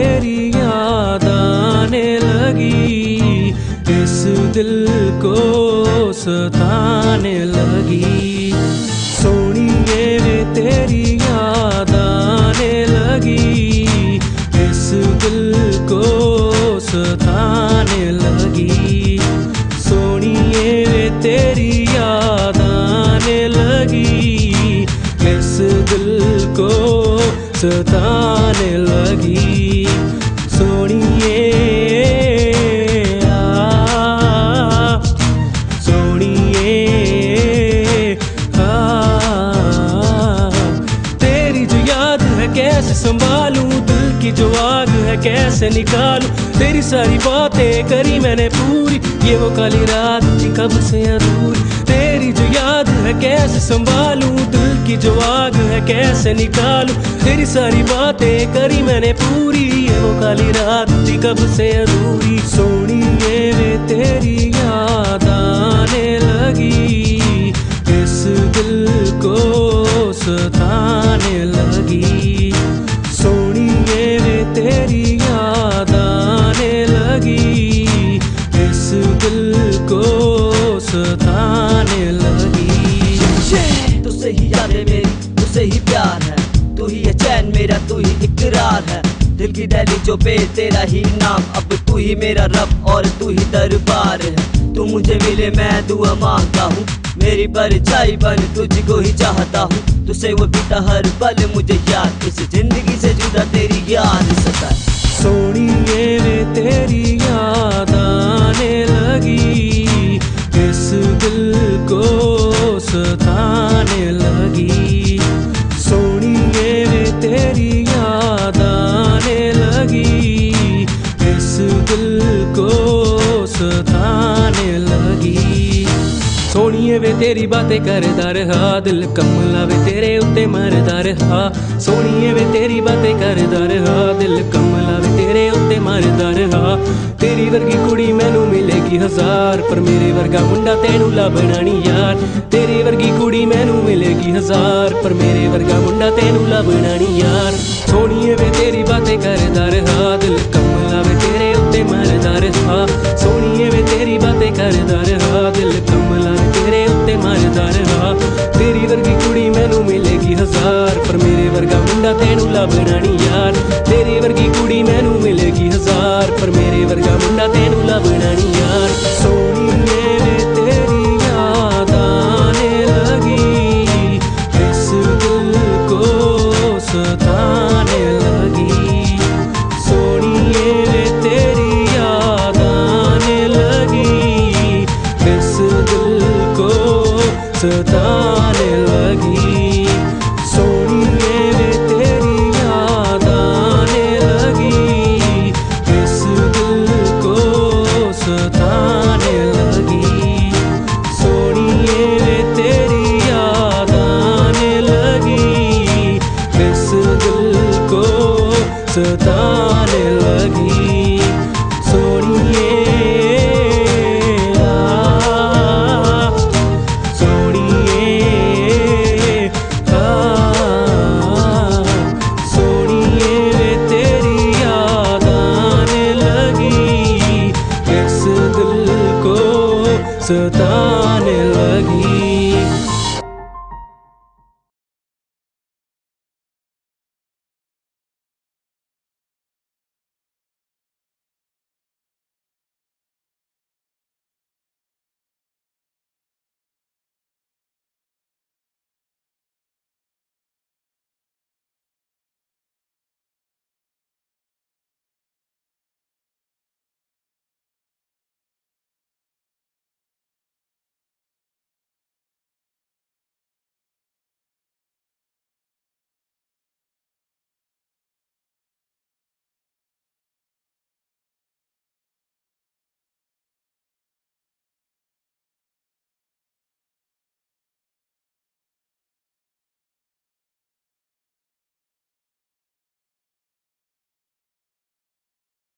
तेरी याद आने लगी, इस दिल को सताने लगी। सोनिए वे तेरी याद आने लगी, इस दिल को सताने लगी। सोनिए वे तेरी याद आने लगी, इस दिल को सताने लगी। सोनिए सोनिए तेरी जो याद है कैसे संभालूं, दिल की जो आग है कैसे निकालूं। तेरी सारी बातें करी मैंने पूरी, ये वो काली रात थी कब से अधूरी। तेरी जो याद है कैसे संभालूं, दिल की जो आग है कैसे निकालूं। तेरी सारी बातें करी मैंने पूरी, ये वो काली रात थी कब से अधूरी। सोनिए वे तेरी याद आने लगी, इस दिल को सताने लगी। सोनिए वे तेरी याद आने लगी, इस दिल को सताने लगी। तुझसे ही यादें मेरी, तुझसे ही प्यार है, तू ही है चैन मेरा, तू ही इकरार है। दिल की दहली जो पे तेरा ही नाम, अब तू ही मेरा रब और तू ही दरबार है। तू मुझे मिले मैं दुआ मांगता हूँ, मेरी परछाई बन तुझको ही चाहता हूँ। तुझसे वो बीता हर पल मुझे याद, इस जिंदगी से जुदा तेरी याद सताए। सोनिए वे तेरी याद आने लगी, इस दिल को सताने लगी। सोनिए वे तेरी याद आने लगी, इस दिल को सताने लगी। सोनिए वे तेरी बातें करदा रहा, दिल कमला वे तेरे उत्ते मरदा रहा। सोनिए वे तेरी बातें करदा रहा, दिल कमला वे तेरे उत्ते मरदा रहा। तेरी वर्गी कुड़ी मैनू मिलेगी हजार, पर मेरे वर्गा मुंडा तेनू लभना नी यार। तेरी वर्गी कुड़ी मैनू मिलेगी हजार, पर मेरे वर्गा मुंडा तेनू लभना नी यार। सोनिए वे तेरी बातें करदा रहा, दिल कमला वे तेरे उत्ते मरदा रहा। सोनिए वे तेरी बातें करदा रहा, दिल कमला वे तेरे उत्ते मरदा रहा। तेरी वर्गी कुड़ी मैनू मिलेगी हजार, पर मेरे वर्गा मुंडा तेनू लभना नी यार। तेरी वर्गी कुड़ी मैनू मिलेगी हजार, पर मेरे वर्गा मुंडा तेनू लभना नी यार। सोनिए वे तेरी याद आने लगी, इस दिल को सताने लगी। सोनिए वे तेरी याद आने लगी, इस दिल को सताने लगी। सोनिए वे तेरी याद आने लगी, इस दिल को सताने लगी। सोनिए वे तेरी याद आने लगी, इस दिल को सताने लगी। सोनिए सताने